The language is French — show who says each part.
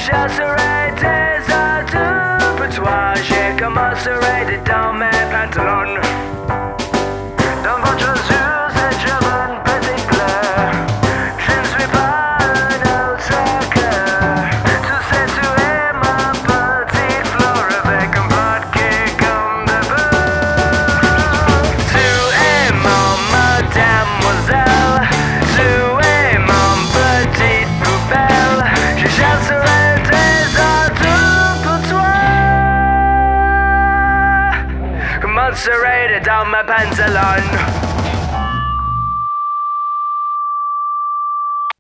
Speaker 1: chasserai tes atouts pour toi. J'ai commencerai dans mes pantalons. Dans votre yeux, cette jeune petite fleur, je ne suis pas un autre cœur. Tu sais, tu es ma petite fleur avec un pot qui comme de beurre. Tu es mon mademoiselle, tu es mon petite poubelle. Je chasserai tes atouts pour toi. Commencerai dans mes pantalons.